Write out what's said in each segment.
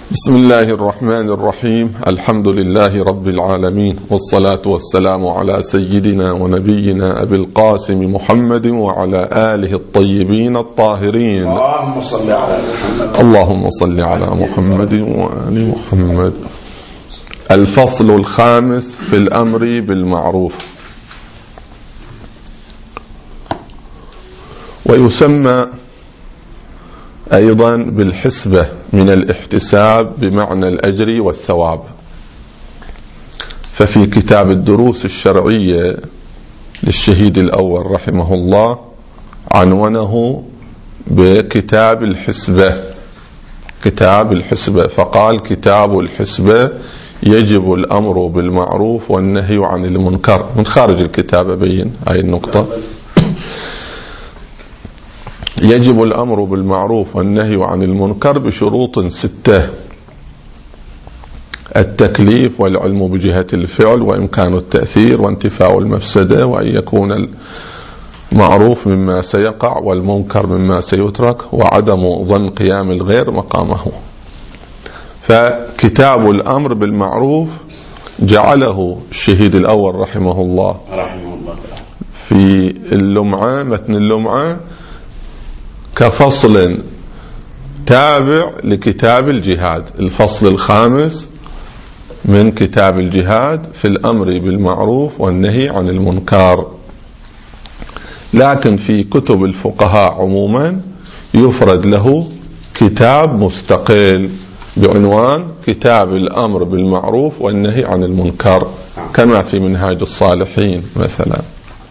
بسم الله الرحمن الرحيم. الحمد لله رب العالمين، والصلاة والسلام على سيدنا ونبينا أبي القاسم محمد وعلى آله الطيبين الطاهرين. اللهم صل على محمد. اللهم صل على محمد وآل محمد. الفصل الخامس في الأمر بالمعروف. ويسمى أيضا بالحسبة من الاحتساب بمعنى الأجر والثواب. ففي كتاب الدروس الشرعية للشهيد الأول رحمه الله عنونه بكتاب الحسبة، كتاب الحسبة، فقال: كتاب الحسبة يجب الأمر بالمعروف والنهي عن المنكر. من خارج الكتاب بين هاي النقطة. يجب الأمر بالمعروف والنهي عن المنكر بشروط 6: التكليف والعلم بجهة الفعل وإمكان التأثير وانتفاء المفسدة، وأن يكون المعروف مما سيقع والمنكر مما سيترك، وعدم ظن قيام الغير مقامه. فكتاب الأمر بالمعروف جعله الشهيد الأول رحمه الله في اللمعة، متن اللمعة، كفصل تابع لكتاب الجهاد، الفصل الخامس من كتاب الجهاد في الأمر بالمعروف والنهي عن المنكر. لكن في كتب الفقهاء عموما يفرد له كتاب مستقل بعنوان كتاب الأمر بالمعروف والنهي عن المنكر، كما في منهاج الصالحين مثلا.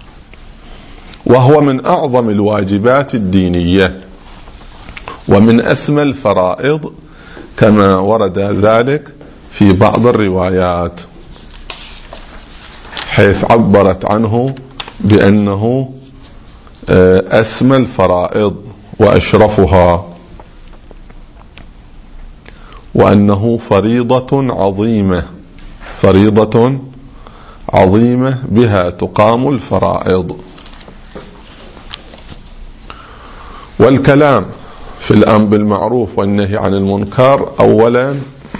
وهو من أعظم الواجبات الدينية ومن أسمى الفرائض، كما ورد ذلك في بعض الروايات، حيث عبرت عنه بأنه أسمى الفرائض وأشرفها، وأنه فريضة عظيمة، فريضة عظيمة بها تقام الفرائض. والكلام في الأمر بالمعروف والنهي عن المنكر أولا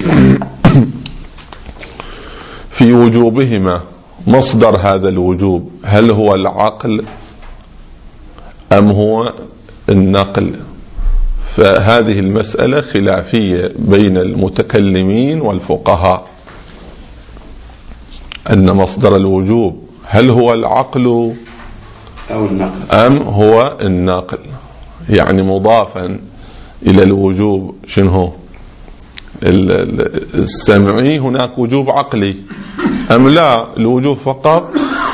في وجوبهما. مصدر هذا الوجوب هل هو العقل أم هو النقل؟ فهذه المسألة خلافية بين المتكلمين والفقهاء، أن مصدر الوجوب هل هو العقل أو النقل أم هو النقل، يعني مضافا إلى الوجوب. شنو السمعي؟ هناك وجوب عقلي أم لا؟ الوجوب فقط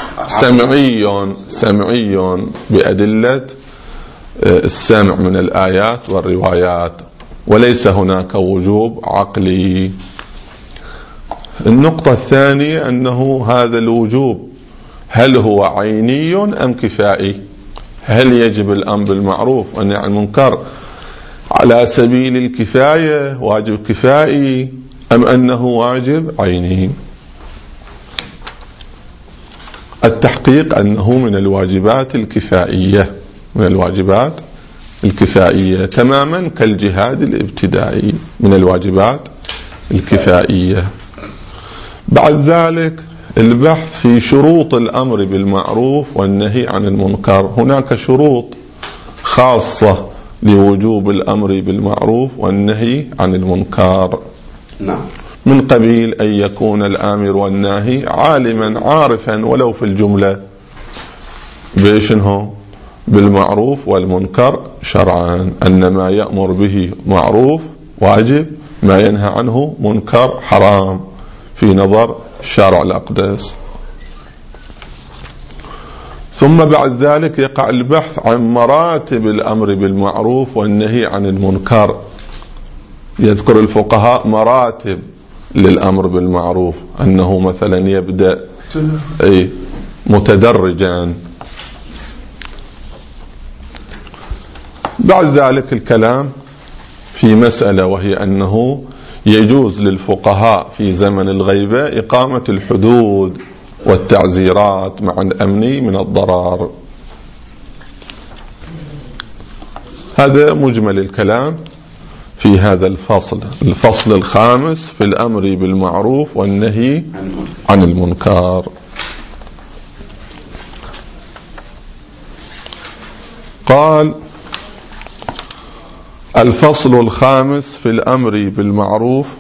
سمعي بأدلة السمع من الآيات والروايات، وليس هناك وجوب عقلي. النقطة الثانية أنه هذا الوجوب هل هو عيني أم كفائي؟ هل يجب الأمر بالمعروف والنهي عن المنكر على سبيل الكفاية، واجب كفائي، أم أنه واجب عيني؟ التحقيق أنه من الواجبات الكفائية، من الواجبات الكفائية، تماما كالجهاد الابتدائي، من الواجبات الكفائية. بعد ذلك البحث في شروط الأمر بالمعروف والنهي عن المنكر. هناك شروط خاصة لوجوب الأمر بالمعروف والنهي عن المنكر، من قبيل أن يكون الآمر والناهي عالما عارفا ولو في الجملة بشنه بالمعروف والمنكر شرعا، أن ما يأمر به معروف واجب، ما ينهى عنه منكر حرام في نظر الشارع الأقدس. ثم بعد ذلك يقع البحث عن مراتب الأمر بالمعروف والنهي عن المنكر. يذكر الفقهاء مراتب للأمر بالمعروف، أنه مثلا يبدأ متدرجا. بعد ذلك الكلام في مسألة، وهي أنه يجوز للفقهاء في زمن الغيبة إقامة الحدود والتعزيرات مع الأمن من الضرر. هذا مجمل الكلام في هذا الفصل الخامس في الأمر بالمعروف والنهي عن المنكر. قال: الفصل الخامس في الأمر بالمعروف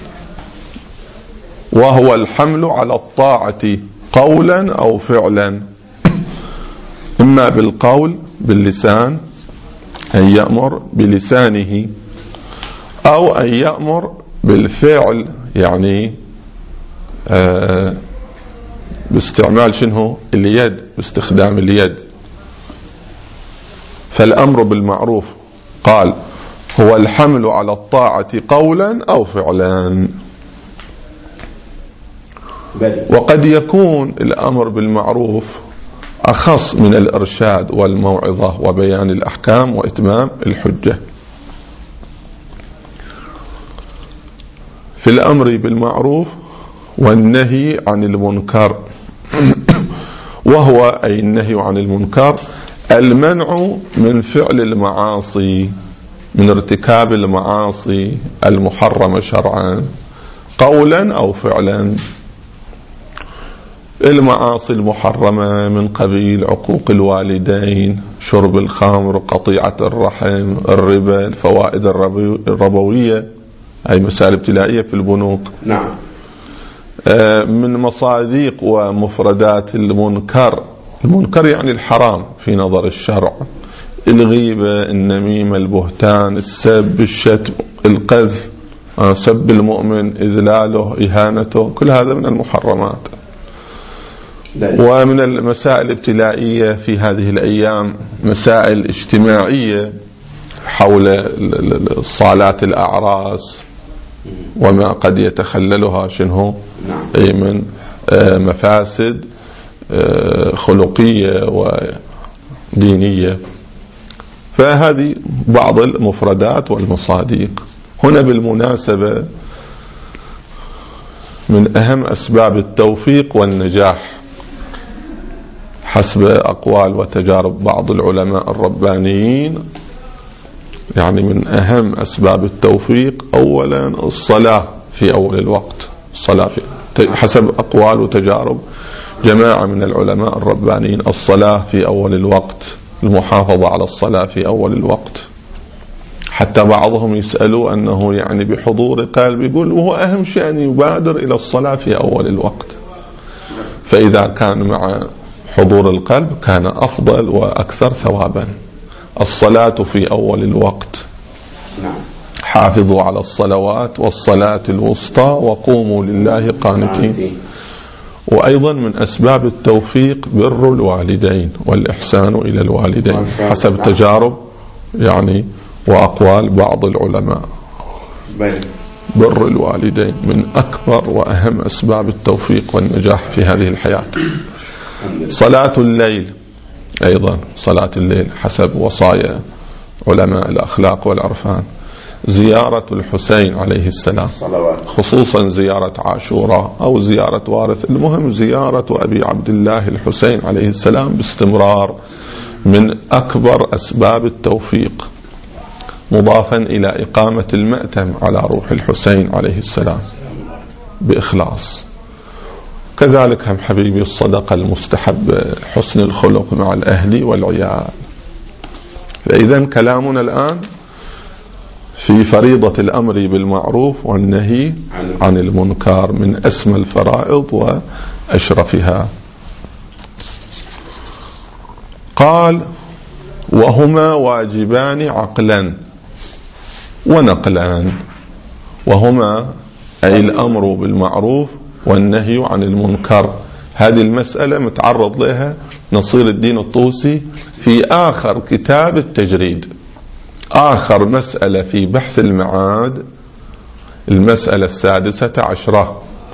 وهو الحمل على الطاعة قولا أو فعلا، إما بالقول باللسان أن يأمر بلسانه، أو أن يأمر بالفعل يعني باستعمال شنو اليد، باستخدام اليد. فالأمر بالمعروف قال هو الحمل على الطاعة قولا أو فعلا. وقد يكون الأمر بالمعروف أخص من الإرشاد والموعظة وبيان الأحكام وإتمام الحجة. في الأمر بالمعروف والنهي عن المنكر، وهو أي النهي عن المنكر المنع من فعل المعاصي، من ارتكاب المعاصي المحرمة شرعا قولا أو فعلا. المعاصي المحرمة من قبيل عقوق الوالدين، شرب الخمر، قطيعة الرحم، الربا، الفوائد الربوية، أي مسائل ابتلائية في البنوك. نعم. من مصادق ومفردات المنكر يعني الحرام في نظر الشرع: الغيبة، النميمة، البهتان، السب، الشتم، القذف، سب المؤمن، إذلاله، إهانته، كل هذا من المحرمات. ومن المسائل الابتلائية في هذه الأيام مسائل اجتماعية حول صالات الأعراس وما قد يتخللها شنو أي من مفاسد خلقية ودينية. فهذه بعض المفردات والمصادق. هنا بالمناسبة من أهم أسباب التوفيق والنجاح حسب أقوال وتجارب بعض العلماء الربانيين، يعني من أهم أسباب التوفيق أولا الصلاة في أول الوقت. الصلاة حسب أقوال وتجارب جماعة من العلماء الربانيين الصلاة في أول الوقت، المحافظة على الصلاة في أول الوقت. حتى بعضهم يسألوا أنه يعني بحضور قلب، يقول وهو أهم شيء أن يبادر إلى الصلاة في أول الوقت. فإذا كان مع حضور القلب كان أفضل وأكثر ثوابا. الصلاة في أول الوقت، حافظوا على الصلوات والصلاة الوسطى وقوموا لله قانتين. وأيضا من أسباب التوفيق بر الوالدين والإحسان إلى الوالدين حسب تجارب يعني وأقوال بعض العلماء. بر الوالدين من أكبر وأهم أسباب التوفيق والنجاح في هذه الحياة. صلاة الليل أيضا، صلاة الليل حسب وصايا علماء الأخلاق والعرفان. زيارة الحسين عليه السلام، خصوصا زيارة عاشوراء أو زيارة وارث، المهم زيارة أبي عبد الله الحسين عليه السلام باستمرار من أكبر أسباب التوفيق، مضافا إلى إقامة المأتم على روح الحسين عليه السلام بإخلاص. كذلك هم حبيبي الصدقة المستحب، حسن الخلق مع الأهل والعيال. فإذا كلامنا الآن في فريضة الأمر بالمعروف والنهي عن المنكر من أسمى الفرائض وأشرفها. قال: وهما واجبان عقلا ونقلا. وهما أي الأمر بالمعروف والنهي عن المنكر. هذه المسألة متعرض لها نصير الدين الطوسي في آخر كتاب التجريد، آخر مسألة في بحث المعاد، المسألة 16،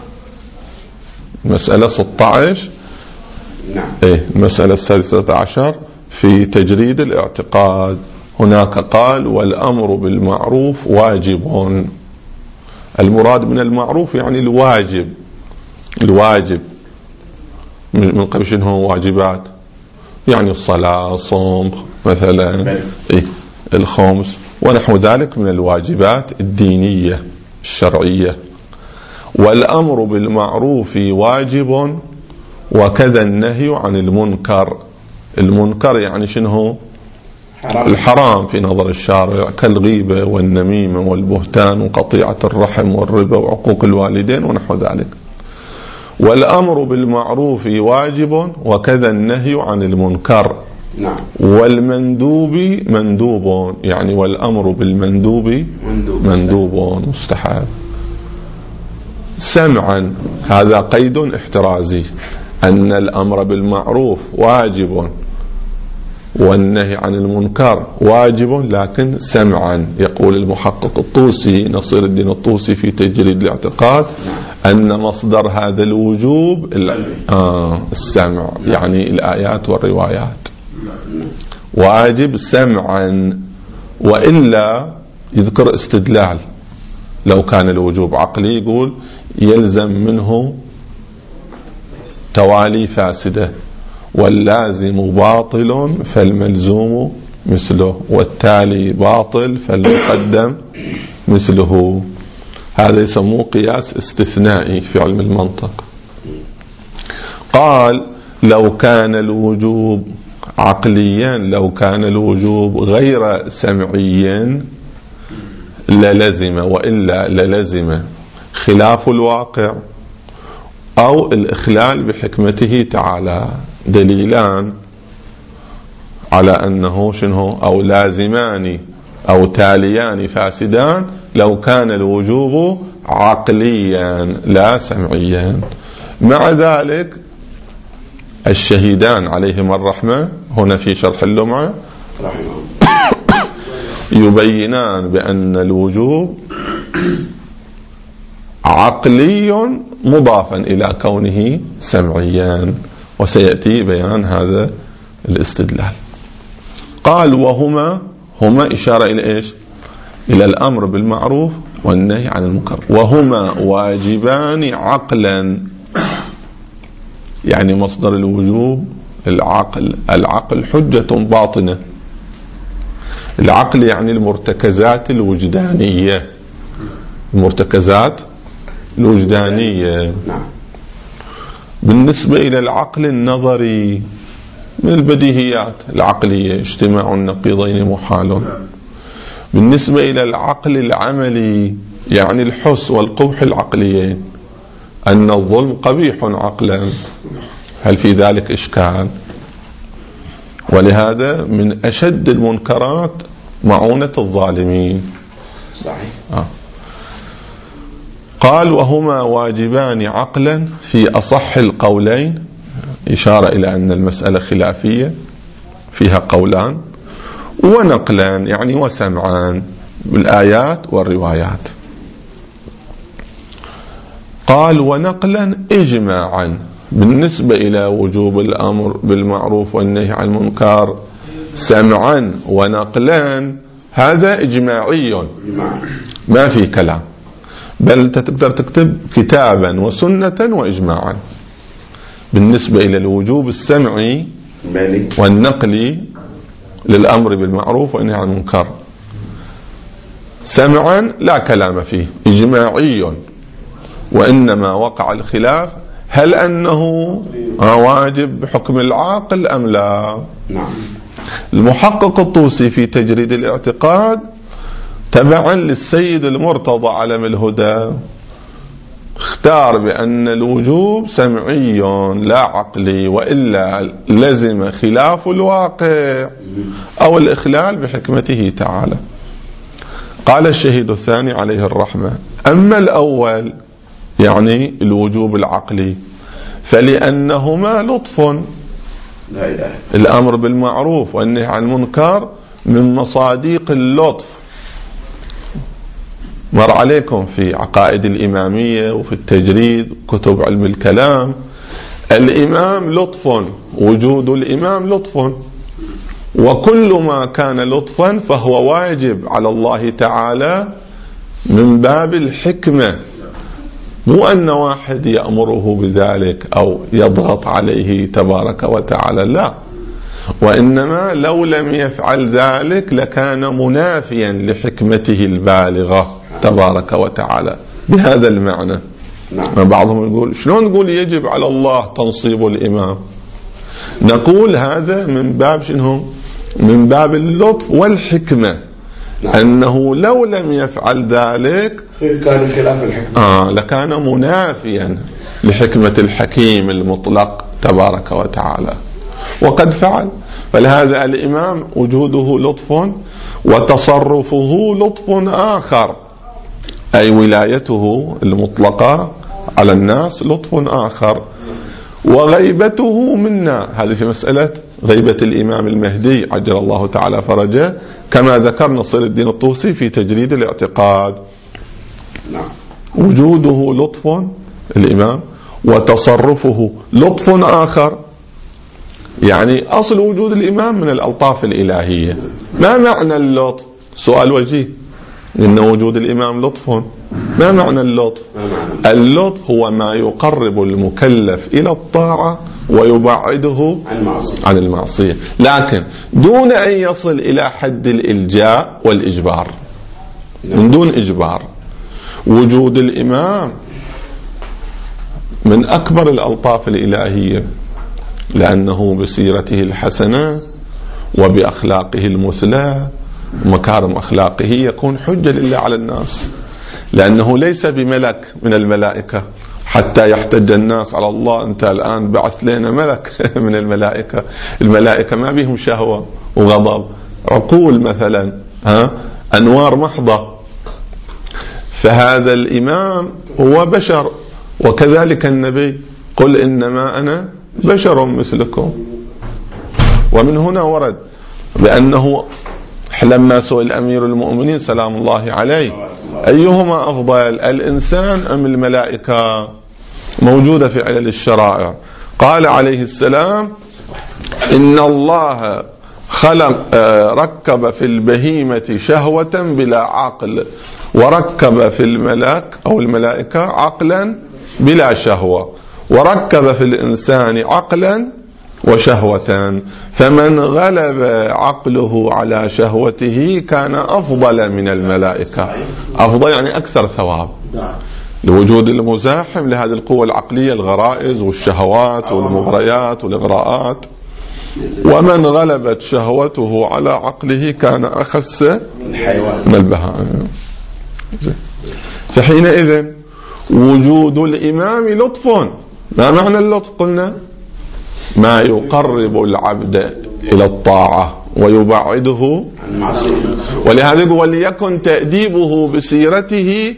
مسألة 16. المسألة 16 في تجريد الاعتقاد. هناك قال: والأمر بالمعروف واجب. المراد من المعروف يعني الواجب من قبل شنو هو واجبات، يعني الصلاة، صوم مثلا، الخمس، ونحو ذلك من الواجبات الدينية الشرعية. والأمر بالمعروف واجب وكذا النهي عن المنكر. المنكر يعني شنو؟ الحرام في نظر الشارع، كالغيبة والنميمة والبهتان وقطيعة الرحم والربا وعقوق الوالدين ونحو ذلك. والأمر بالمعروف واجب وكذا النهي عن المنكر. نعم. والمندوب مندوب، يعني والأمر بالمندوب مندوب مستحب. سمعا، هذا قيد احترازي، أن الأمر بالمعروف واجب والنهي عن المنكر واجب، لكن سمعا. يقول المحقق الطوسي نصير الدين الطوسي في تجريد الاعتقاد أن مصدر هذا الوجوب السمع، يعني الآيات والروايات. واجب سمعا، وإلا يذكر استدلال. لو كان الوجوب عقلي يقول يلزم منه توالي فاسدة، واللازم باطل فالملزوم مثله، والتالي باطل فالمقدم مثله. هذا يسموه قياس استثنائي في علم المنطق. قال لو كان الوجوب عقليا، لو كان الوجوب غير سمعيا للزم، وإلا للزم خلاف الواقع أو الإخلال بحكمته تعالى. دليلان على أنه شنو؟ أو لازمان أو تاليان فاسدان لو كان الوجوب عقليا لا سمعيا. مع ذلك الشهيدان عليهما الرحمة هنا في شرح اللمعة يبينان بأن الوجوب عقلي مضافا إلى كونه سمعيا، وسيأتي بيان هذا الاستدلال. قال وهما إشارة إلى إيش؟ إلى الأمر بالمعروف والنهي عن المنكر، وهما واجبان عقلا، يعني مصدر الوجوب العقل حجة باطنة. العقل يعني المرتكزات الوجدانية، المرتكزات الوجدانية. بالنسبة إلى العقل النظري من البديهيات العقلية اجتماع النقيضين محال. بالنسبة إلى العقل العملي يعني الحس والقبح العقليين، أن الظلم قبيح عقلا، هل في ذلك إشكال؟ ولهذا من أشد المنكرات معونة الظالمين. صحيح. قال وهما واجبان عقلا في أصح القولين، إشارة إلى أن المسألة خلافية فيها قولان، ونقلان يعني وسمعان بالآيات والروايات. قال ونقلا إجماعا. بالنسبة إلى وجوب الأمر بالمعروف والنهي عن المنكر سمعا ونقلا هذا إجماعي ما في كلام، بل تقدر تكتب كتابا وسنة وإجماعا. بالنسبة إلى الوجوب السمعي والنقلي للأمر بالمعروف والنهي عن المنكر سمعا لا كلام فيه، إجماعي. وإنما وقع الخلاف هل أنه واجب بحكم العاقل أم لا. المحقق الطوسي في تجريد الاعتقاد تبعا للسيد المرتضى علم الهدى اختار بأن الوجوب سمعي لا عقلي، وإلا لزم خلاف الواقع أو الإخلال بحكمته تعالى. قال الشهيد الثاني عليه الرحمة أما الأول يعني الوجوب العقلي فلأنهما لطف، الأمر بالمعروف والنهي عن المنكر من مصاديق اللطف. مر عليكم في عقائد الإمامية وفي التجريد كتب علم الكلام، الإمام لطف، وجود الإمام لطف، وكل ما كان لطفا فهو واجب على الله تعالى من باب الحكمة، مو أن واحد يأمره بذلك أو يضغط عليه تبارك وتعالى، لا، وإنما لو لم يفعل ذلك لكان منافيا لحكمته البالغة تبارك وتعالى بهذا المعنى. بعضهم يقول شلون نقول يجب على الله تنصيب الإمام؟ نقول هذا من باب شنو؟ من باب اللطف والحكمة. أنه لو لم يفعل ذلك كان خلاف الحكمة لكان منافيا لحكمة الحكيم المطلق تبارك وتعالى، وقد فعل. فلهذا الإمام وجوده لطف وتصرفه لطف آخر، أي ولايته المطلقة على الناس لطف آخر، وغيبته منا. هذه في مسألة غيبة الإمام المهدي عجل الله تعالى فرجه، كما ذكر نصير الدين الطوسي في تجريد الاعتقاد. وجوده لطف الإمام وتصرفه لطف آخر، يعني أصل وجود الإمام من الألطاف الإلهية. ما معنى اللطف؟ سؤال وجيه، إن وجود الإمام لطف. ما معنى اللطف؟ اللطف هو ما يقرب المكلف إلى الطاعة ويبعده عن المعصية، لكن دون أن يصل إلى حد الإلجاء والإجبار، من دون إجبار. وجود الإمام من أكبر الألطاف الإلهية، لأنه بسيرته الحسنة وبأخلاقه المثلى مكارم أخلاقه يكون حجة لله على الناس، لأنه ليس بملك من الملائكة حتى يحتج الناس على الله. أنت الآن بعث لنا ملك من الملائكة. الملائكة ما بهم شهوة وغضب، عقول مثلا، أنوار محضة. فهذا الإمام هو بشر، وكذلك النبي قل إنما أنا بشر مثلكم. ومن هنا ورد بأنه لما سئل أمير المؤمنين سلام الله عليه أيهما أفضل، الإنسان أم الملائكة، موجودة في علل الشرائع، قال عليه السلام إن الله ركب في البهيمة شهوة بلا عقل، وركب في الملك أو الملائكة عقلا بلا شهوة، وركب في الإنسان عقلا وشهوة، فمن غلب عقله على شهوته كان أفضل من الملائكة. أفضل يعني أكثر ثواب، لوجود المزاحم لهذه القوة العقلية، الغرائز والشهوات والمغريات والإغراءات. ومن غلبت شهوته على عقله كان أخس من البهائم. فحينئذ وجود الإمام لطف. ما معنى اللطف؟ قلنا ما يقرب العبد إلى الطاعة ويبعده. ولهذا يقول وليكن تأديبه بسيرته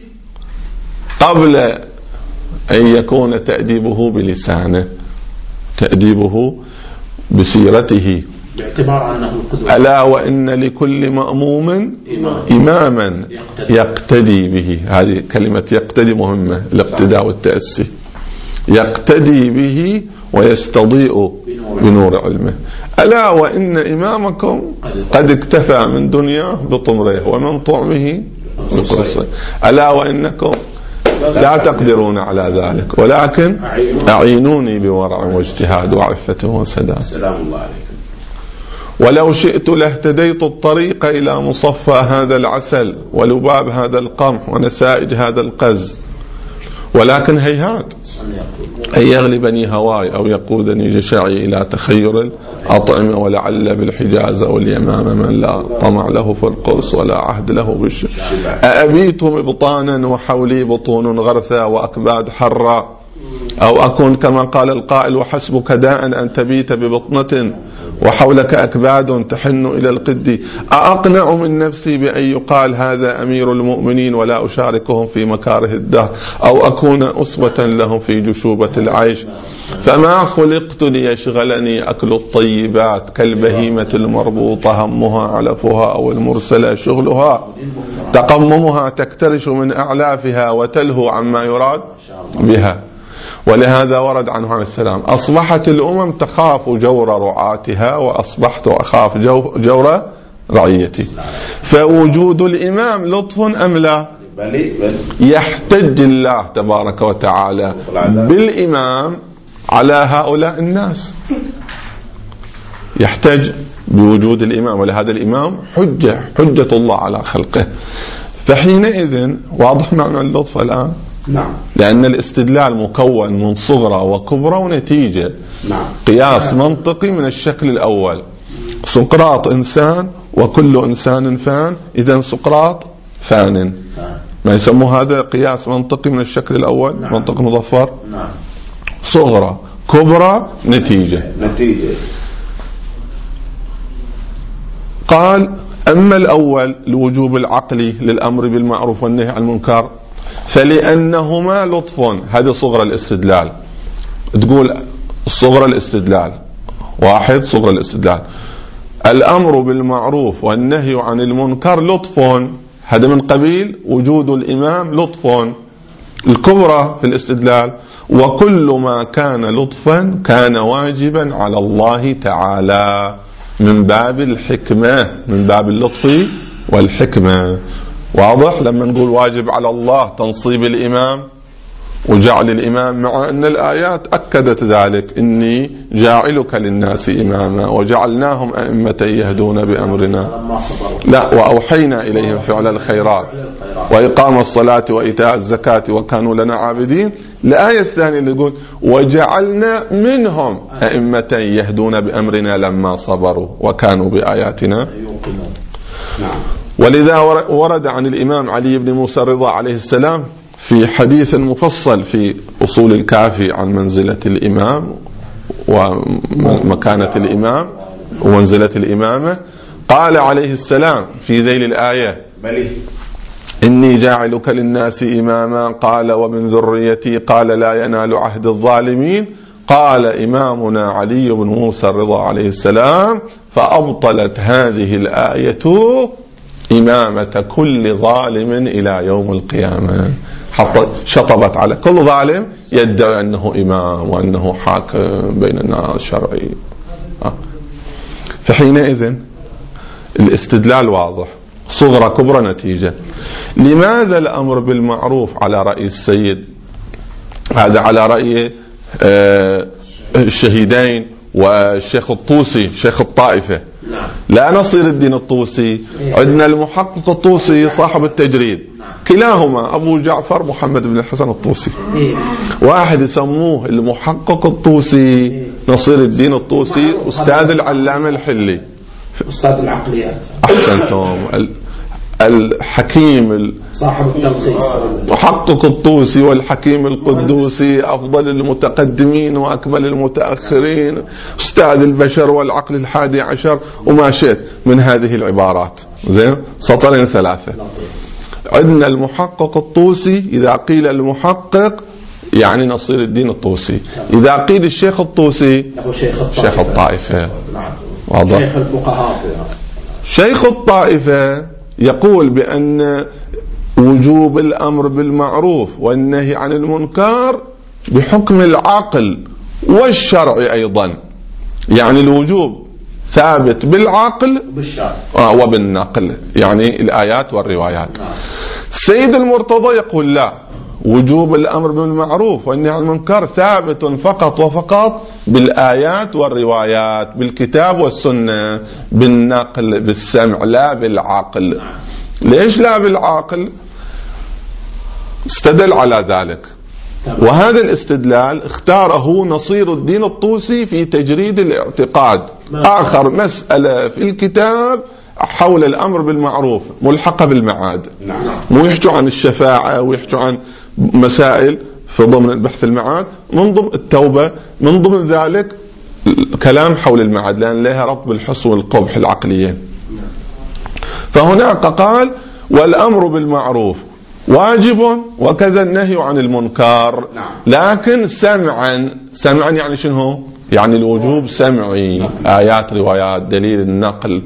قبل أن يكون تأديبه بلسانه، تأديبه بسيرته، باعتبار أنه القدوة. ألا وإن لكل مأموم إماما يقتدي به. هذه كلمة يقتدي مهمة، الاقتداء والتأسي. يقتدي به ويستضيء بنور علمه. ألا وإن إمامكم قد اكتفى من دنياه بطمره ومن طعمه بقرصه. ألا وإنكم لا تقدرون على ذلك، ولكن أعينوني بورع واجتهاد وعفة وسداد. سلام الله عليكم. ولو شئت لاهتديت الطريق إلى مصفى هذا العسل ولباب هذا القمح ونسائج هذا القز، ولكن هيهات أن يغلبني هواي أو يقودني جشعي إلى تخير الأطعمة، ولعل بالحجاز أو اليمامة من لا طمع له في القرص ولا عهد له بالشر. أأبيت مبطانا وحولي بطون غرثا وأكباد حرا، أو أكون كما قال القائل وحسبك داء أن تبيت ببطنة وحولك أكباد تحن إلى القد. أأقنع من نفسي بأن يقال هذا أمير المؤمنين ولا أشاركهم في مكاره الدهر، أو أكون أسوة لهم في جشوبة العيش. فما خلقت ليشغلني أكل الطيبات كالبهيمة المربوطة همها علفها أو المرسلة شغلها تقممها تكترش من أعلافها وتلهو عما يراد بها. ولهذا ورد عنه عليه السلام أصبحت الأمم تخاف جور رعاتها وأصبحت أخاف جور رعيتي. فوجود الإمام لطف أم لا؟ يحتج الله تبارك وتعالى بالإمام على هؤلاء الناس. يحتج بوجود الإمام، ولهذا الإمام حجة الله على خلقه. فحينئذ واضح معنى اللطف الآن؟ نعم. لأن الاستدلال مكون من صغرى وكبرى ونتيجة. نعم. قياس منطقي من الشكل الأول. سقراط إنسان وكل إنسان فان، إذن سقراط فان. ما يسموه هذا قياس منطقي من الشكل الأول. نعم. منطق مظفر. نعم. صغرى كبرى نتيجة. قال أما الأول الوجوب العقلي للأمر بالمعروف والنهي عن المنكر فلأنهما لطف. هذه صغرى الاستدلال. تقول صغرى الاستدلال واحد، صغرى الاستدلال الأمر بالمعروف والنهي عن المنكر لطف، هذا من قبيل وجود الإمام لطف. الكبرى في الاستدلال وكل ما كان لطفا كان واجبا على الله تعالى من باب الحكمة، من باب اللطف والحكمة. واضح؟ لما نقول واجب على الله تنصيب الإمام وجعل الإمام، مع أن الآيات أكدت ذلك، إني جاعلك للناس إماما وجعلناهم أئمة يهدون بأمرنا، لا وأوحينا إليهم فعل الخيرات وإقام الصلاة وإيتاء الزكاة وكانوا لنا عابدين. الآية الثانية اللي يقول وجعلنا منهم أئمة يهدون بأمرنا لما صبروا وكانوا بآياتنا يوقنون. ولذا ورد عن الإمام علي بن موسى الرضا عليه السلام في حديث مفصل في أصول الكافي عن منزلة الإمام ومكانة الإمام ومنزلة الإمامة، قال عليه السلام في ذيل الآية إني جاعلك للناس إماما، قال ومن ذريتي، قال لا ينال عهد الظالمين. قال إمامنا علي بن موسى الرضا عليه السلام فأبطلت هذه الآية إمامة كل ظالم إلى يوم القيامة. شطبت على كل ظالم يدعي أنه إمام وأنه حاكم بين الناس شرعي. فحينئذ الاستدلال واضح، صغرى كبرى نتيجة. لماذا الأمر بالمعروف على رأي السيد، هذا على رأي الشهيدين والشيخ الطوسي شيخ الطائفة، لا نصير الدين الطوسي، عندنا المحقق الطوسي صاحب التجريد، كلاهما أبو جعفر محمد بن الحسن الطوسي. واحد يسموه المحقق الطوسي نصير الدين الطوسي، أستاذ العلامة الحلي، أستاذ العقليات. أحسنتم. الحكيم صاحب التلخيص محقق الطوسي والحكيم القدوسي، أفضل المتقدمين وأكمل المتأخرين، أستاذ البشر والعقل الحادي عشر، وما شئت من هذه العبارات. زين، سطرين ثلاثة. عندنا المحقق الطوسي، إذا قيل المحقق يعني نصير الدين الطوسي، إذا قيل الشيخ الطوسي شيخ الطائفة. واضح؟ شيخ الفقهاء. شيخ الطائفة يقول بأن وجوب الأمر بالمعروف والنهي عن المنكر بحكم العقل والشرع أيضا، يعني الوجوب ثابت بالعقل وبالنقل، يعني الآيات والروايات. السيد المرتضى يقول لا، وجوب الأمر بالمعروف والنهي عن المنكر ثابت فقط وفقط بالآيات والروايات، بالكتاب والسنة، بالنقل بالسمع، لا بالعقل. ليش لا بالعقل؟ استدل على ذلك، وهذا الاستدلال اختاره نصير الدين الطوسي في تجريد الاعتقاد، آخر مسألة في الكتاب حول الأمر بالمعروف ملحقة بالمعاد، مو يحكوا عن الشفاعة ويحكوا عن مسائل في ضمن البحث المعاد، من ضمن التوبة، من ضمن ذلك كلام حول المعاد، لأن لها ربط بالحسن والقبح العقليين. فهناك قال والأمر بالمعروف واجب وكذا النهي عن المنكر، لكن سمعا يعني شنو؟ يعني الوجوب سمعي، آيات روايات دليل النقل،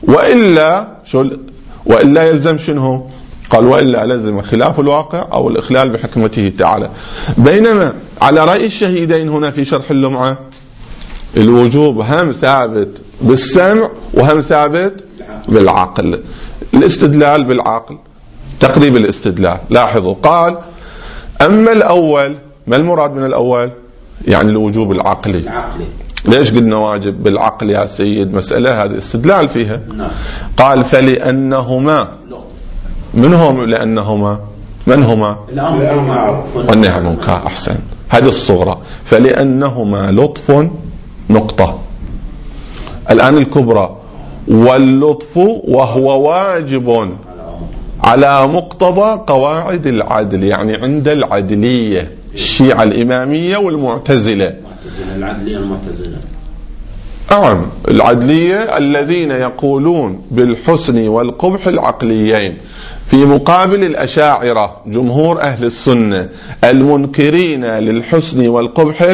وإلا يلزم شنو؟ قال وإلا لزم خلاف الواقع أو الإخلال بحكمته تعالى. بينما على رأي الشهيدين هنا في شرح اللمعة الوجوب هم ثابت بالسمع وهم ثابت بالعقل. الاستدلال بالعقل، تقريب الاستدلال. لاحظوا قال أما الأول، ما المراد من الأول؟ يعني الوجوب العقلي. ليش قلنا واجب بالعقل يا سيد؟ مسألة هذه استدلال فيها. قال فلأنهما، من هم لأنهما؟ من هما؟ والنهي عن المنكر. أحسن، هذه الصغرى. فلأنهما لطف نقطة. الآن الكبرى، واللطف وهو واجب على مقتضى قواعد العدل، يعني عند العدلية، الشيعة الإمامية والمعتزلة. العدلية المعتزلة، نعم، العدلية الذين يقولون بالحسن والقبح العقليين، في مقابل الأشاعرة جمهور أهل السنة المنكرين للحسن والقبح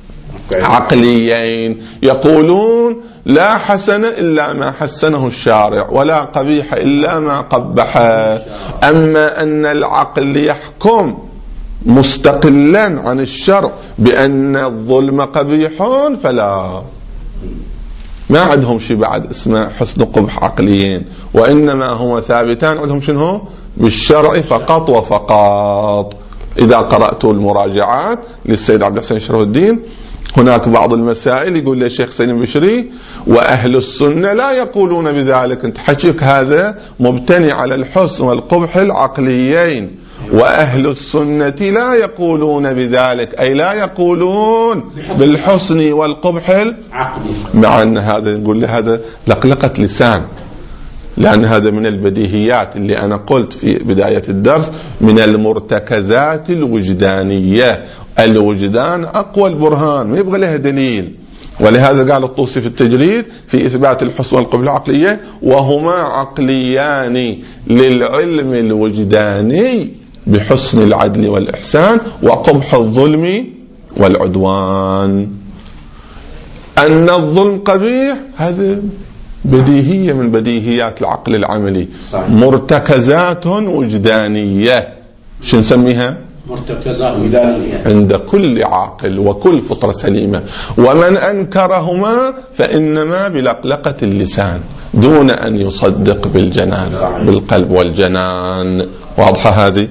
العقليين، يقولون لا حسن إلا ما حسنه الشارع، ولا قبيح إلا ما قبحه. أما أن العقل يحكم مستقلا عن الشرع بأن الظلم قبيح فلا، ما عندهم شيء بعد اسمه حسن قبح عقليين، وإنما هما ثابتان عندهم شنو؟ بالشرع فقط وفقط. إذا قرأت المراجعات للسيد عبد الحسين شرف الدين، هناك بعض المسائل يقول لي الشيخ سليم بشري وأهل السنة لا يقولون بذلك. انت حكيك هذا مبتني على الحسن والقبح العقليين، وأهل السنة لا يقولون بذلك، أي لا يقولون بالحسن والقبح العقلي. مع أن هذا نقول له هذا لقلقة لسان، لأن هذا من البديهيات اللي أنا قلت في بداية الدرس، من المرتكزات الوجدانية. الوجدان أقوى البرهان، ما يبغى لها دليل. ولهذا قال الطوسي في التجريد في إثبات الحسن والقبح العقلية: وهما عقليان للعلم الوجداني بحسن العدل والإحسان وقبح الظلم والعدوان. أن الظلم قبيح هذا بديهية من بديهيات العقل العملي. صحيح. مرتكزات وجدانية، شو نسميها؟ مرتكزات وجدانية عند كل عاقل وكل فطرة سليمة. ومن أنكرهما فإنما بلقلقة اللسان دون أن يصدق بالجنان. صحيح. بالقلب والجنان. واضحة هذه؟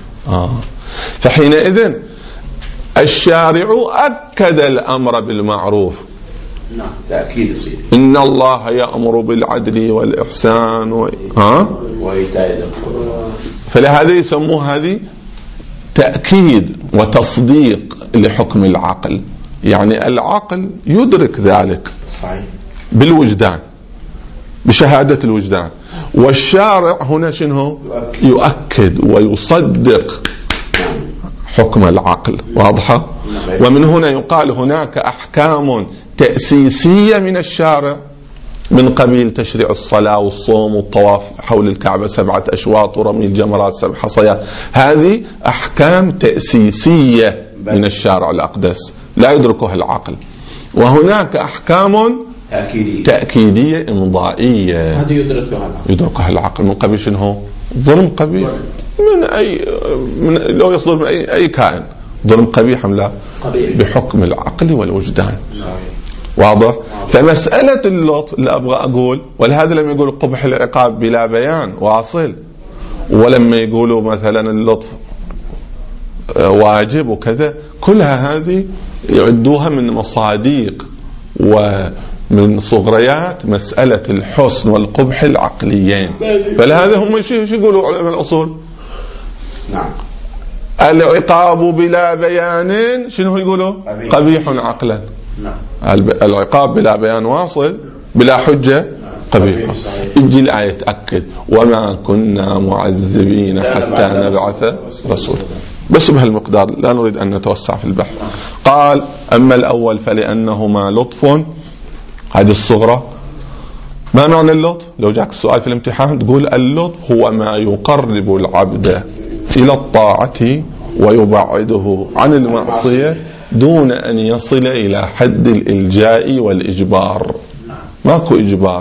فحينئذ الشارع أكد الأمر بالمعروف. نعم، تأكيد يصير. إن الله يأمر بالعدل والإحسان وإيتاء ذي القربى. فلهذا يسموه هذه تأكيد وتصديق لحكم العقل، يعني العقل يدرك ذلك. صحيح. بالوجدان، بشهادة الوجدان. والشارع هنا شنو؟ يؤكد ويصدق حكم العقل. واضحة؟ ومن هنا يقال هناك أحكام تأسيسية من الشارع، من قبيل تشريع الصلاة والصوم والطواف حول الكعبة 7 أشواط ورمي الجمرات 7 حصيات. هذه أحكام تأسيسية من الشارع الأقدس لا يدركها العقل. وهناك أحكام تأكيدية إمضائية هذه يدركها العقل. من قبيل شنو؟ ظلم قبيح من لو يصدر من أي كائن، ظلم قبيح أم لا؟ بحكم العقل والوجدان. واضح؟ فمسألة اللطف اللي أبغى أقول، ولهذا لما يقول قبح العقاب بلا بيان واصل، ولما يقولوا مثلا اللطف واجب وكذا، كلها هذه يعدوها من مصاديق ومن صغريات مسألة الحسن والقبح العقليين. فلهذا هم شو يقولوا علماء الأصول؟ نعم، العقاب بلا بيان شنو يقولوا؟ قبيح عقلا. العقاب بلا بيان واصل بلا حجة قبيح. يجي الآية تأكد: وما كنا معذبين حتى نبعث رسولا. بس بهالمقدار، لا نريد أن نتوسع في البحث. قال: أما الأول فلأنهما لطف، هذه الصغرى. ما معنى اللطف؟ لو جاك السؤال في الامتحان تقول اللطف هو ما يقرب العبد إلى الطاعة ويبعده عن المعصية دون أن يصل إلى حد الإلجاء والإجبار. ماكو إجبار،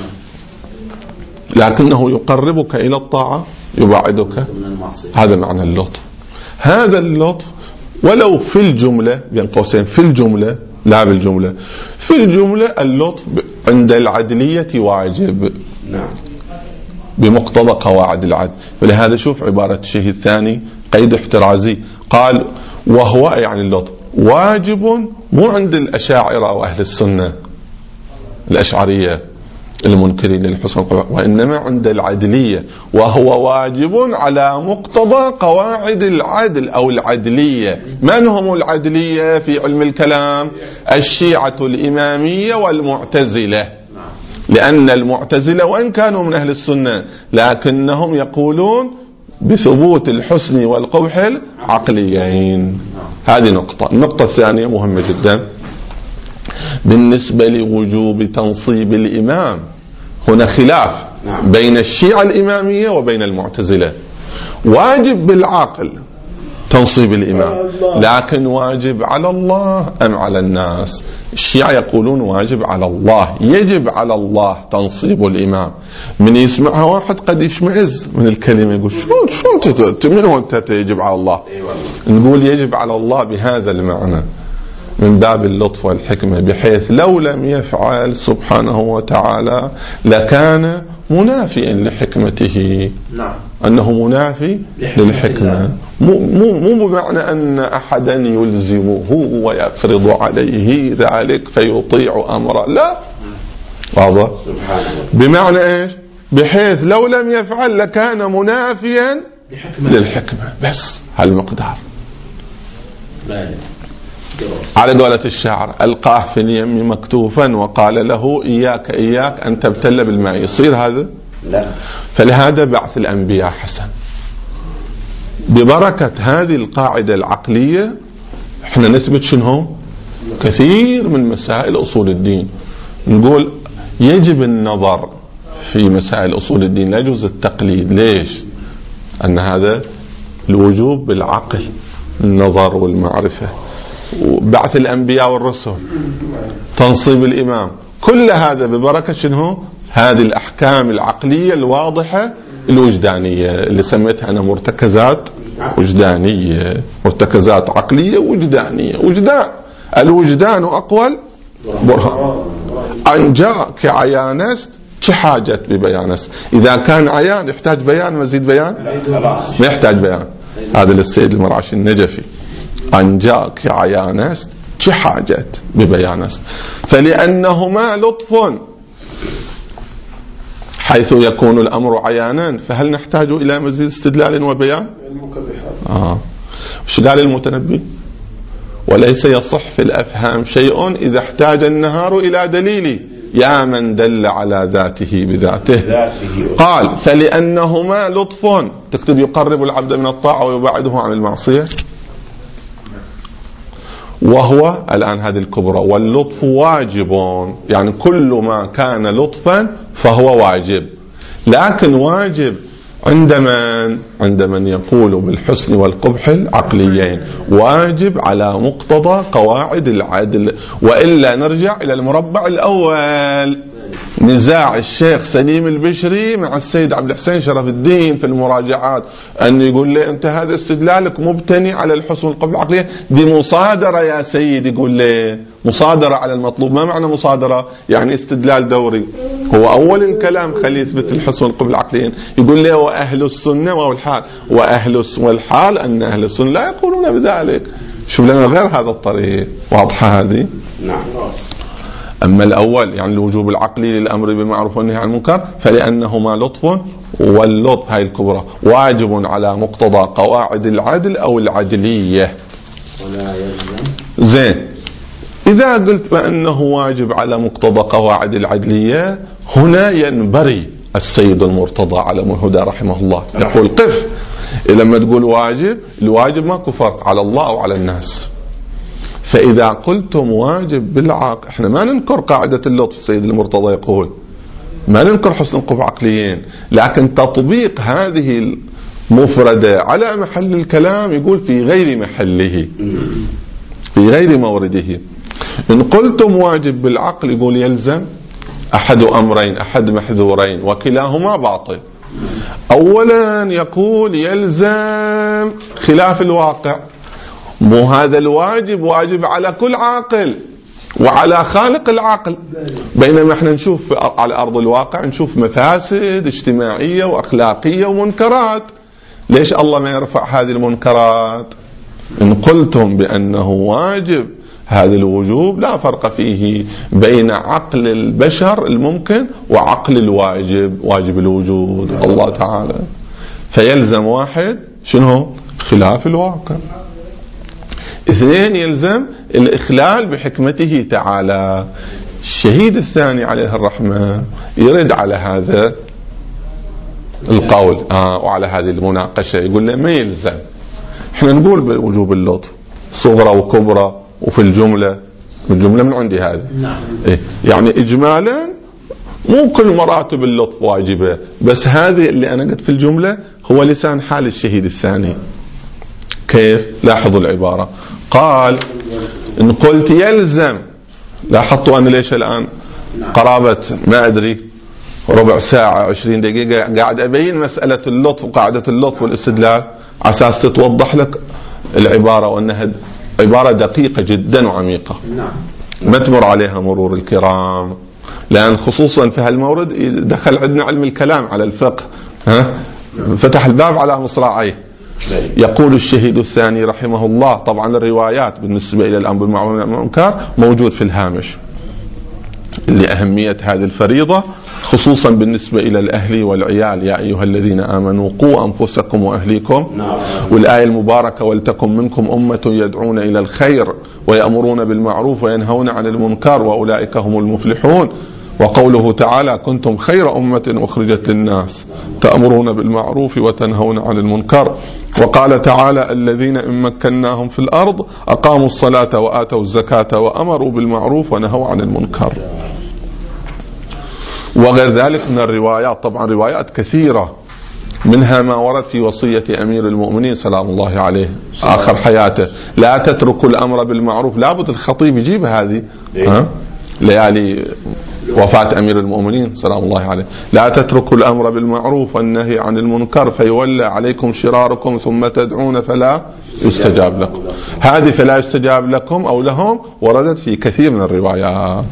لكنه يقربك إلى الطاعة يبعدك من المعصية. هذا معنى اللطف. هذا اللطف ولو في الجملة، بين قوسين في الجملة لا بالجملة، في الجملة اللطف عند العدلية واجب. نعم، بمقتضى قواعد العدل. فلهذا شوف عبارة الشيخ الثاني قيد احترازي، قال: وهو يعني اللطف واجب مو عند الأشاعرة وأهل السنة الأشعرية المنكرين للحسن وإنما عند العدلية، وهو واجب على مقتضى قواعد العدل أو العدلية. من هم العدلية في علم الكلام؟ الشيعة الإمامية والمعتزلة، لأن المعتزلة وإن كانوا من أهل السنة لكنهم يقولون بثبوت الحسن والقبح العقليين. هذه نقطة. النقطة الثانية مهمة جدا بالنسبة لوجوب تنصيب الإمام. هنا خلاف بين الشيعة الإمامية وبين المعتزلة. واجب بالعقل تنصيب الإمام، لكن واجب على الله أم على الناس؟ الشيعة يقولون واجب على الله، يجب على الله تنصيب الإمام. من يسمعها واحد قد يشمئز من الكلمة، يقول شلون من هو أنت يجب على الله؟ نقول يجب على الله بهذا المعنى من باب اللطف والحكمة، بحيث لو لم يفعل سبحانه وتعالى لكان منافيا لحكمته. نعم. أنه منافي للحكمة، مو بمعنى أن أحدا يلزمه ويفرض عليه ذلك فيطيع أمره، لا، واضح؟ بمعنى إيش؟ بحيث لو لم يفعل لكان منافيا للحكمة، بس هالمقدار. على قولة الشاعر: ألقاه في اليم مكتوفا وقال له إياك إياك أن تبتل بالماء. يصير هذا؟ لا. فلهذا بعث الأنبياء حسن. ببركة هذه القاعدة العقلية احنا نثبت شنو؟ كثير من مسائل أصول الدين. نقول يجب النظر في مسائل أصول الدين، لا يجوز التقليد. ليش؟ أن هذا الوجوب بالعقل، النظر والمعرفة. وبعث الأنبياء والرسل، تنصيب الإمام، كل هذا ببركة شنو؟ هذه الأحكام العقلية الواضحة الوجدانية اللي سميتها أنا مرتكزات وجدانية، مرتكزات عقلية وجدانية. وجدان، الوجدان أقوى برهان. أن جاءك عيانست كحاجة ببيانست. إذا كان عيان يحتاج بيان، مزيد بيان ما يحتاج بيان. هذا للسيد المرعشي النجفي: أن جاءك عيانست كحاجة ببيانست. فلأنهما لطف حيث يكون الأمر عيانا، فهل نحتاج إلى مزيد استدلال وبيان؟ وش قال المتنبي؟ وليس يصح في الأفهام شيء إذا احتاج النهار إلى دليل، يا من دل على ذاته بذاته. قال: فلأنهما لطف، تكتب يقرب العبد من الطاعة ويبعده عن المعصية. وهو الآن هذه الكبرى. واللطف واجب، يعني كل ما كان لطفا فهو واجب. لكن واجب عند من يقول بالحسن والقبح العقليين، واجب على مقتضى قواعد العدل. وإلا نرجع إلى المربع الأول، نزاع الشيخ سليم البشري مع السيد عبد الحسين شرف الدين في المراجعات، أن يقول لي أنت هذا استدلالك مبتني على الحسن والقبح العقلية، دي مصادرة يا سيد. يقول لي مصادرة على المطلوب. ما معنى مصادرة؟ يعني استدلال دوري. هو أول الكلام خليه يثبت الحسن والقبح العقليين، يقول لي وأهل السنة والحال، والحال أن أهل السنة لا يقولون بذلك. شوف لنا غير هذا الطريق. واضحة هذه؟ نعم. أما الأول يعني الوجوب العقلي للأمر بالمعروف والنهي عن المنكر، فلأنهما لطف، واللطف هاي الكبرى واجب على مقتضى قواعد العدل أو العدلية. ولا يلزم. زين، إذا قلت بأنه واجب على مقتضى قواعد العدلية، هنا ينبري السيد المرتضى على الهدى رحمه الله، يقول قف. لما تقول واجب، الواجب ما كفر على الله أو على الناس. فإذا قلتم واجب بالعقل، احنا ما ننكر قاعدة اللطف. السيد المرتضى يقول ما ننكر حسن القبح عقليين، لكن تطبيق هذه المفردة على محل الكلام يقول في غير محله، في غير مورده. إن قلتم واجب بالعقل يقول يلزم أحد أمرين، أحد محذورين، وكلاهما باطل. أولا يقول يلزم خلاف الواقع، مو هذا الواجب واجب على كل عاقل وعلى خالق العقل، بينما احنا نشوف على أرض الواقع نشوف مفاسد اجتماعية وأخلاقية ومنكرات. ليش الله ما يرفع هذه المنكرات؟ إن قلتم بأنه واجب هذا الوجوب لا فرق فيه بين عقل البشر الممكن وعقل الواجب، واجب الوجود الله تعالى. فيلزم واحد شنو؟ خلاف الواقع. اثنين، يلزم الإخلال بحكمته تعالى. الشهيد الثاني عليه الرحمة يرد على هذا القول وعلى هذه المناقشة، يقول له ما يلزم. احنا نقول بوجوب اللطف صغرى وكبرى وفي الجملة من عندي هذه يعني إجمالا مو كل مراتب اللطف واجبة، بس هذه اللي أنا قلت في الجملة هو لسان حال الشهيد الثاني. كيف؟ لاحظوا العبارة، قال إن قلت يلزم. لاحظتوا أنا ليش الآن قرابة ما أدري ربع ساعة 20 دقيقة قاعد أبين مسألة اللطف وقاعدة اللطف والاستدلال على أساس تتوضح لك العبارة، وأنها عبارة دقيقة جدا وعميقة ما تمر عليها مرور الكرام، لأن خصوصا في هالمورد دخل عندنا علم الكلام على الفقه، فتح الباب على مصراعيه. يقول الشهيد الثاني رحمه الله، طبعا الروايات بالنسبة إلى الأمر بالمعروف والنهي عن المنكر موجود في الهامش لأهمية هذه الفريضة، خصوصا بالنسبة إلى الأهل والعيال. يا أيها الذين آمنوا قوا أنفسكم وأهليكم، والآية المباركة ولتكن منكم أمة يدعون إلى الخير ويأمرون بالمعروف وينهون عن المنكر وأولئك هم المفلحون. وقوله تعالى كنتم خير أمة أخرجت للناس تأمرون بالمعروف وتنهون عن المنكر. وقال تعالى الذين إن مكناهم في الأرض أقاموا الصلاة وآتوا الزكاة وأمروا بالمعروف ونهوا عن المنكر. وغير ذلك من الروايات، طبعا روايات كثيرة، منها ما ورد في وصية أمير المؤمنين سلام الله عليه آخر حياته، لا تتركوا الأمر بالمعروف. لابد الخطيب يجيب هذه ليالي وفاة أمير المؤمنين سلام الله عليه، لا تتركوا الأمر بالمعروف والنهي عن المنكر فيولى عليكم شراركم ثم تدعون فلا يستجاب لكم. هذه فلا يستجاب لكم أو لهم وردت في كثير من الروايات.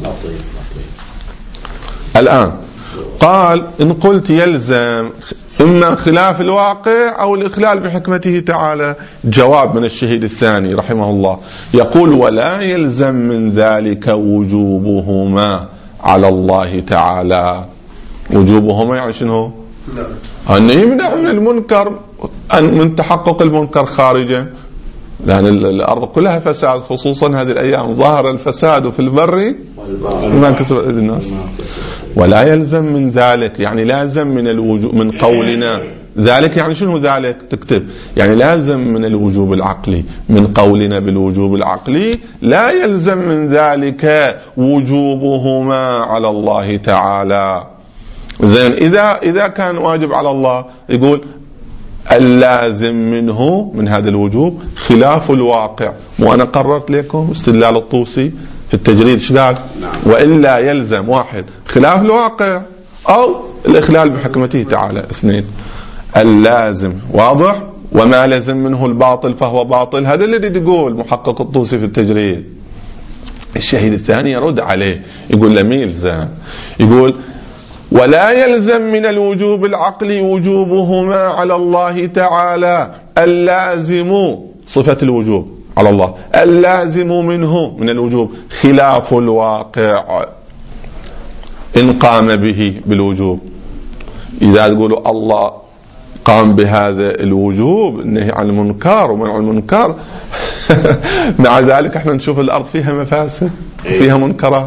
الآن قال إن قلت يلزم إما خلاف الواقع أو الإخلال بحكمته تعالى. جواب من الشهيد الثاني رحمه الله يقول ولا يلزم من ذلك وجوبهما على الله تعالى. وجوبهما يعني شنو؟ أن يمنع من المنكر، من تحقق المنكر خارجا، لأن الأرض كلها فساد، خصوصا هذه الأيام ظاهر الفساد في البر بما كسبت أيدي الناس. ولا يلزم من ذلك يعني لازم من الوجوب من قولنا ذلك. يعني شنو ذلك؟ تكتب يعني لازم من الوجوب العقلي، من قولنا بالوجوب العقلي لا يلزم من ذلك وجوبهما على الله تعالى. زين إذا كان واجب على الله يقول اللازم منه من هذا الوجوب خلاف الواقع. وأنا قررت لكم استدلال الطوسي في التجريد ايش قال؟ وإلا يلزم واحد خلاف الواقع أو الإخلال بحكمته تعالى. اثنين اللازم واضح، وما لازم منه الباطل فهو باطل. هذا الذي يقول محقق الطوسي في التجريد. الشهيد الثاني يرد عليه يقول لم يلزم، يقول ولا يلزم من الوجوب العقلي وجوبهما على الله تعالى. اللازم صفة الوجوب على الله، اللازم منه من الوجوب خلاف الواقع إن قام به بالوجوب. إذا تقولوا الله قام بهذا الوجوب النهي عن المنكر ومنع المنكر مع ذلك احنا نشوف الأرض فيها مفاسد فيها منكرات.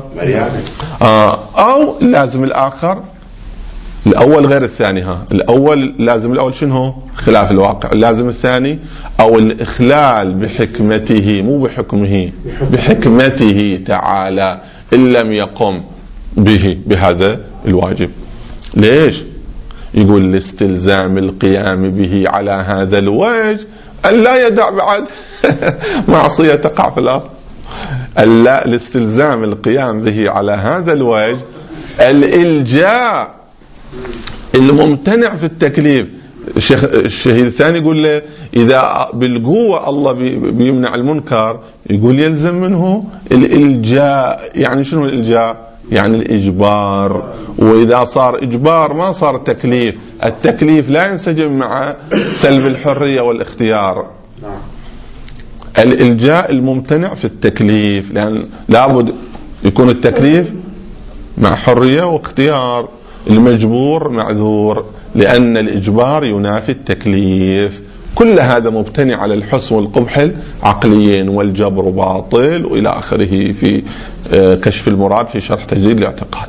أو لازم الآخر الأول غير الثاني. الأول لازم الأول شنو؟ خلاف الواقع. اللازم الثاني أو الإخلال بحكمته مو بحكمه، بحكمته تعالى إن لم يقم به بهذا الواجب. ليش؟ يقول لاستلزام القيام به على هذا الوجه أن لا يدع بعد معصية تقع في الأرض. لاستلزام القيام به على هذا الوجه الإلجاء الممتنع في التكليف. الشهيد الثاني يقول له إذا بالقوة الله بيمنع المنكر يقول يلزم منه الإلجاء. يعني شنو الإلجاء؟ يعني الإجبار. وإذا صار إجبار ما صار تكليف. التكليف لا ينسجم مع سلب الحرية والاختيار. الإلجاء الممتنع في التكليف، لأن لابد يكون التكليف مع حرية واختيار. المجبور معذور، لأن الإجبار ينافي التكليف. كل هذا مبتني على الحسن والقبح العقليين، والجبر باطل وإلى آخره في كشف المراد في شرح تجديد الاعتقاد.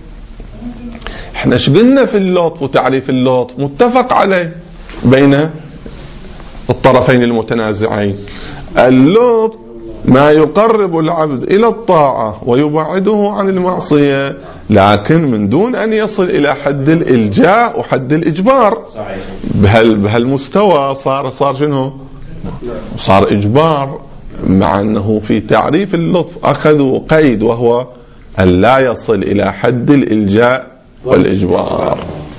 احنا ايش قلنا في اللطف وتعريف اللطف؟ متفق عليه بين الطرفين المتنازعين. اللطف ما يقرب العبد إلى الطاعة ويبعده عن المعصية، لكن من دون أن يصل إلى حد الإلجاء وحد الإجبار. بهالمستوى صار شنو؟ صار إجبار، مع أنه في تعريف اللطف أخذوا قيد، وهو أن لا يصل إلى حد الإلجاء والإجبار.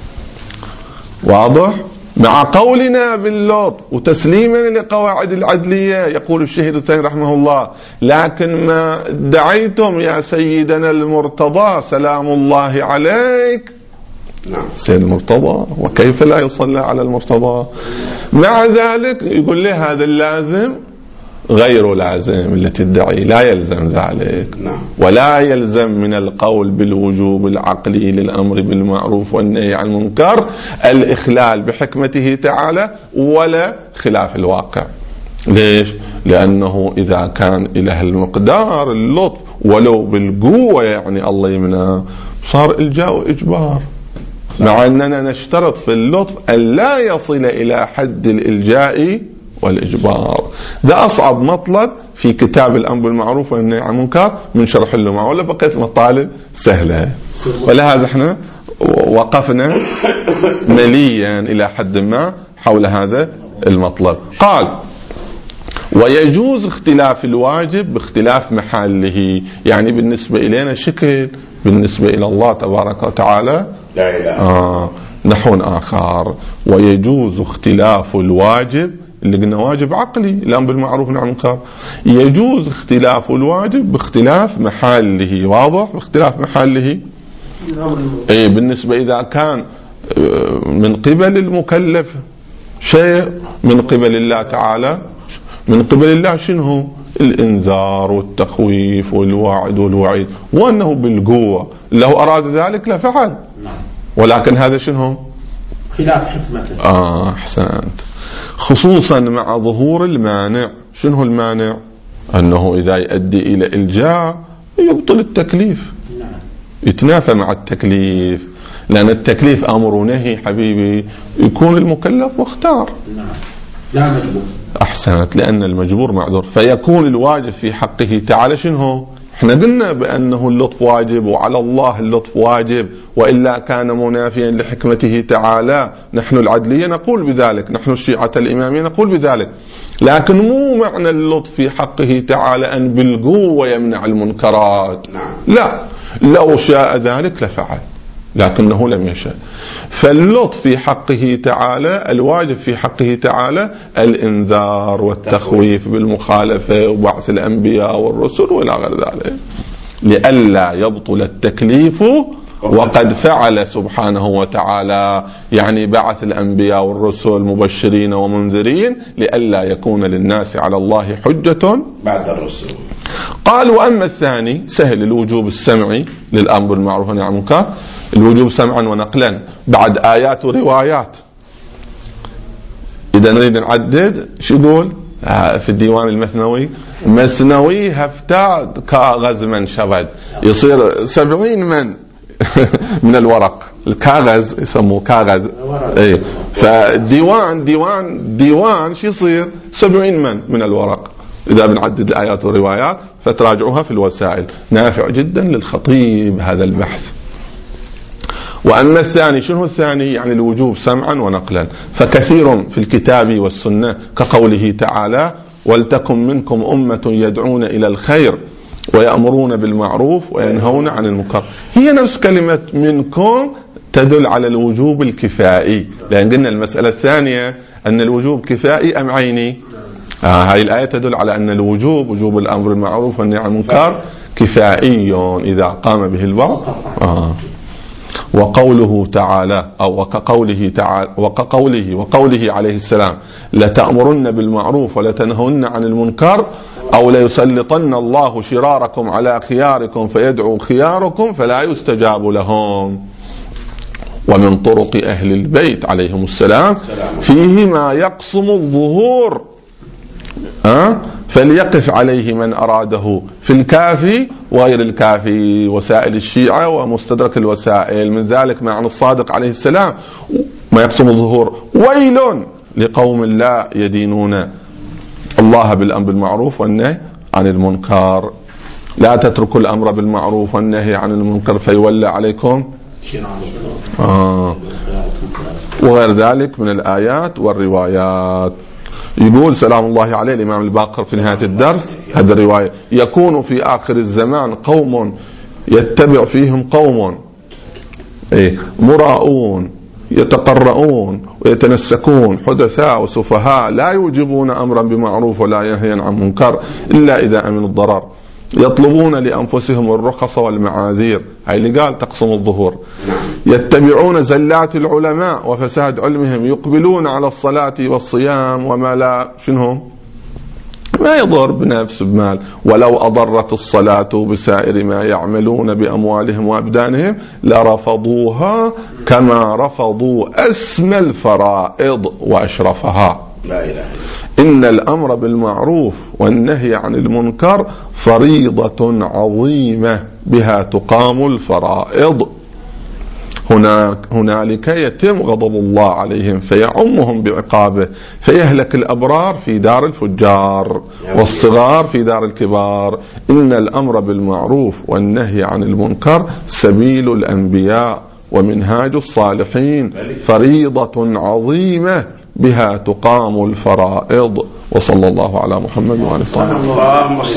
واضح؟ مع قولنا باللطف وتسليما لقواعد العدلية، يقول الشهيد الثاني رحمه الله: لكن ما ادعيتم يا سيدنا المرتضى سلام الله عليك، سيد المرتضى، وكيف لا يصلى على المرتضى؟ مع ذلك يقول لي هذا اللازم غير لازم اللي تدعي، لا يلزم ذلك. ولا يلزم من القول بالوجوب العقلي للأمر بالمعروف والنهي عن المنكر الإخلال بحكمته تعالى ولا خلاف الواقع. ليش؟ لأنه إذا كان إله المقدار اللطف ولو بالقوة، يعني الله يمنع، صار إلجاء وإجبار، مع أننا نشترط في اللطف أن لا يصل إلى حد الإلجاء والإجبار. ده أصعب مطلب في كتاب الأمر بالمعروف والنهي عن المنكر من شرح اللمعة، ولا بقيت المطالب سهلة. ولهذا احنا وقفنا مليا إلى حد ما حول هذا المطلب. قال: ويجوز اختلاف الواجب باختلاف محله، يعني بالنسبة إلينا شكل، بالنسبة إلى الله تبارك وتعالى لا إله نحو آخر. ويجوز اختلاف الواجب، اللي قلنا واجب عقلي الأمر بالمعروف والنهي عن المنكر، يجوز اختلاف الواجب باختلاف محله. واضح؟ باختلاف محله. بالنسبة إذا كان من قبل المكلف شيء، من قبل الله تعالى، من قبل الله شنو؟ الإنذار والتخويف والوعد والوعيد، وأنه بالقوة لو أراد ذلك لفعل، ولكن هذا شنو؟ خلاف حكمته. أحسنت. خصوصا مع ظهور المانع. شنو المانع؟ أنه إذا يؤدي إلى إلجاء يبطل التكليف، يتنافى مع التكليف، لأن التكليف أمر ونهي حبيبي، يكون المكلف واختار، لا مجبور. أحسنت، لأن المجبور معذور. فيكون الواجب في حقه تعالى شنو؟ احنا قلنا بأنه اللطف واجب، وعلى الله اللطف واجب، وإلا كان منافيا لحكمته تعالى. نحن العدلية نقول بذلك، نحن الشيعة الإمامية نقول بذلك، لكن مو معنى اللطف في حقه تعالى أن بالقوة يمنع المنكرات، لا، لو شاء ذلك لفعل، لكنه لم يشاء. فاللطف في حقه تعالى، الواجب في حقه تعالى الإنذار والتخويف بالمخالفة وبعث الأنبياء والرسل وإلى غير ذلك، لئلا يبطل التكليف وقد فعل سبحانه وتعالى، يعني بعث الأنبياء والرسل مبشرين ومنذرين، لئلا يكون للناس على الله حجة بعد الرسل. قال: وأما الثاني سهل الوجوب السمعي للأمر بالمعروف والنهي عن المنكر، الوجوب سمعا ونقلا بعد آيات وروايات. إذا نريد نعدد شو يقول في الديوان المثنوي؟ مثنوي هفتاد كاغز من شبد، يصير 70 من الورق، الكاغز يسموه كاغز. ايه، فالديوان شو يصير 70 من الورق. إذا بنعدد الآيات والروايات فتراجعوها في الوسائل، نافع جدا للخطيب هذا البحث. وأما الثاني، شنو الثاني؟ يعني الوجوب سمعا ونقلا، فكثير في الكتاب والسنة كقوله تعالى: ولتكن منكم أمة يدعون إلى الخير ويأمرون بالمعروف وينهون عن المنكر. هي نفس كلمة منكم تدل على الوجوب الكفائي، لأن قلنا المسألة الثانية أن الوجوب كفائي أم عيني. هاي الآية تدل على أن الوجوب، وجوب الأمر بالمعروف والنهي عن المنكر، كفائي إذا قام به البعض. وقوله تعالى أو وكقوله تعالى وقوله عليه السلام لتأمرن بالمعروف ولتنهون عن المنكر أو ليسلطن الله شراركم على خياركم فيدعو خياركم فلا يستجاب لهم. ومن طرق أهل البيت عليهم السلام فيه ما يقصم الظهور فليقف عليه من أراده في الكافي وغير الكافي، وسائل الشيعة ومستدرك الوسائل. من ذلك ما عن الصادق عليه السلام ما يقصم الظهور: ويل لقوم لا يدينون الله بالأمر بالمعروف والنهي عن المنكر. لا تتركوا الأمر بالمعروف والنهي عن المنكر فيولى عليكم وغير ذلك من الآيات والروايات. يقول سلام الله عليه الإمام الباقر في نهاية الدرس هذا الرواية: يكون في آخر الزمان قوم يتبع فيهم قوم مراؤون يتقرؤون ويتنسكون حدثاء وسفهاء لا يوجبون أمرا بمعروف ولا ينهيا عن منكر إلا إذا أمنوا الضرر، يطلبون لأنفسهم الرخص والمعاذير، هاي اللي قال تقسم الظهور، يتبعون زلات العلماء وفساد علمهم، يقبلون على الصلاة والصيام وما لا شنهم ما يضر بنفس بمال، ولو أضرت الصلاة بسائر ما يعملون بأموالهم وأبدانهم لرفضوها كما رفضوا أسمى الفرائض وأشرفها. لا إله إلا إن الأمر بالمعروف والنهي عن المنكر فريضة عظيمة بها تقام الفرائض. هنالك يتم غضب الله عليهم فيعمهم بعقابه فيهلك الأبرار في دار الفجار والصغار في دار الكبار. إن الأمر بالمعروف والنهي عن المنكر سبيل الأنبياء ومنهاج الصالحين، فريضة عظيمة بها تقام الفرائض. وصلى الله على محمد وعلى آله وصحبه.